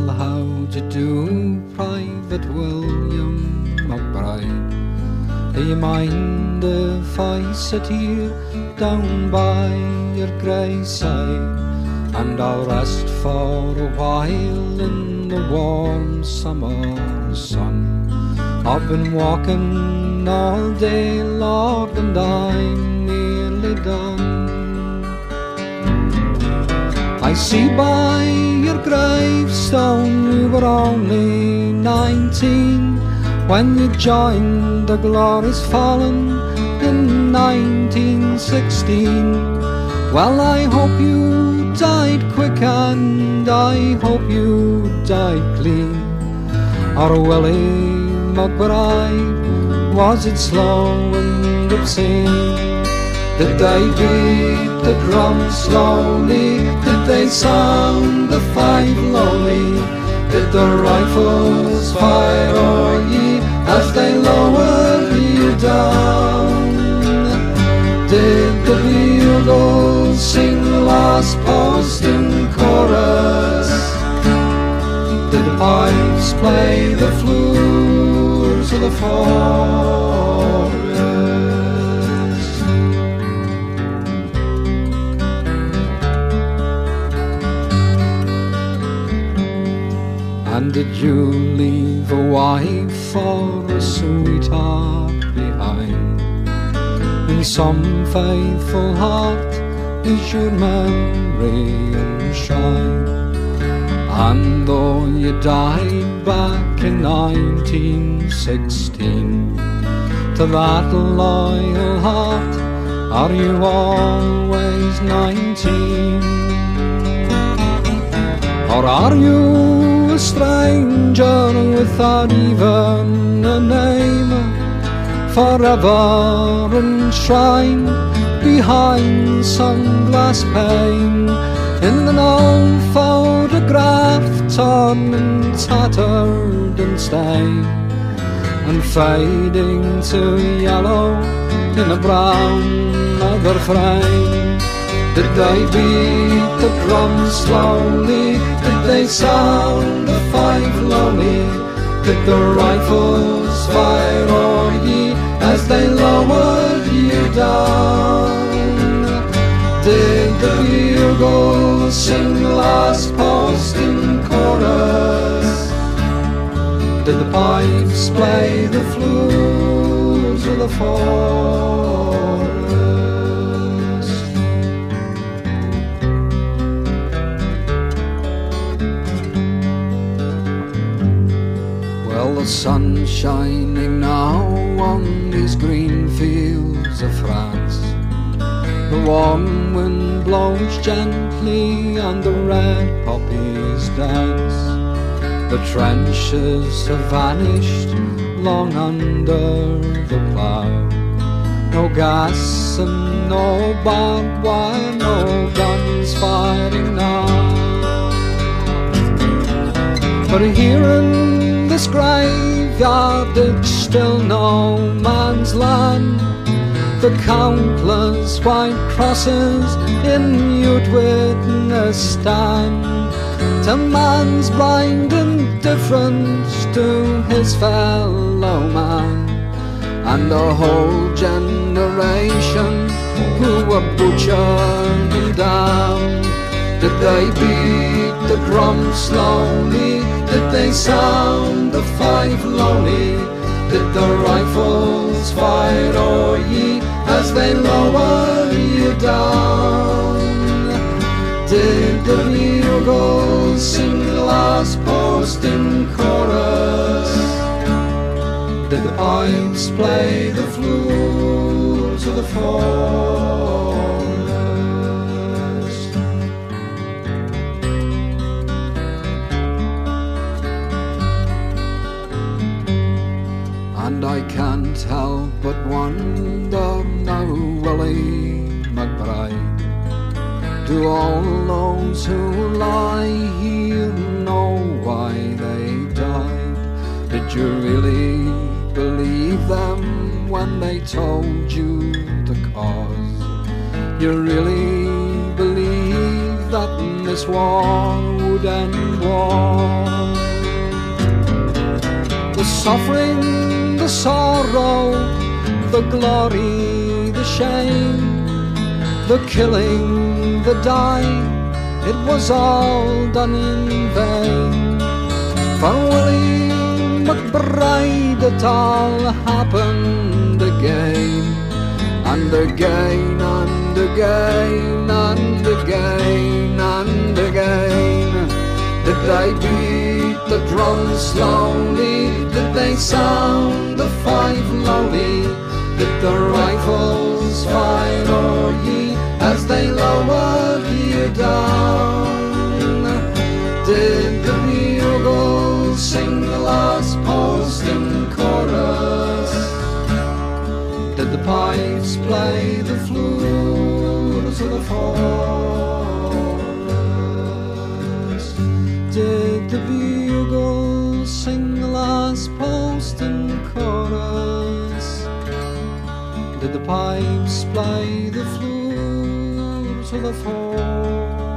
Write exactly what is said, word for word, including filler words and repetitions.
Well, how d'ye do, Private William McBride? Do you mind if I sit here down by your grey side, and I'll rest for a while in the warm summer sun? I've been walking all day, Lord, and I'm nearly done. I see by your gravestone you were only nineteen when you joined the Glorious Fallen in nineteen sixteen. Well, I hope you died quick and I hope you died clean. Or Willie McBride, was it slow and obscene? Did they beat the drum slowly? Did they sound the fife lowly? Did the rifles fire o'er ye as they lowered you down? Did the bugles sing last post in chorus? Did the pipes play the flutes of the forest? And did you leave a wife or a sweetheart behind? In some faithful heart is your memory enshrined. And though you died back in nineteen sixteen, to that loyal heart are you always nineteen? Or are you a stranger without even a name, forever enshrined behind some glass pane, in an old photograph torn and tattered and stained, and fading to yellow in a brown leather frame? Did they beat the drums slowly? Did they sound the fife lowly? Did the rifles fire o'er ye as they lowered you down? Did the bugles sing last post in chorus? Did the pipes play the flutes of the forest? Well, the sun's shining now on these green fields of France. The warm wind blows gently and the red poppies dance. The trenches have vanished long under the plough. No gas and no barbed wire, no guns firing now. But here in this graveyard it's still no man's land. The countless white crosses in you'd witness stand to man's blind indifference to his fellow man, and a whole generation who were butchered and damned. Did they beat the drum slowly? Did they sound the fife lowly? Did the rifles fire o'er ye as they lowered you down? Did the bugles sing the last post in chorus? Did the pipes play the flutes of the forest? And I can't help but wonder now, Willie McBride, do all those who lie here know why they died? Did you really believe them when they told you the cause? You really believe that this war would good and warm. The suffering, the sorrow, the glory, the shame, the killing, the dying, it was all done in vain. For Willie McBride it all happened again, and again, and again, and again, and again. Did they beat the drum slowly? Did they sound the fife lowly? Did the rifles fire o'er ye as they lowered you down? Did the bugles sing the last post in chorus? Did the pipes play the flutes of the forest? Did the bugles sing the last post in chorus? Did the pipes play the flutes of the forest?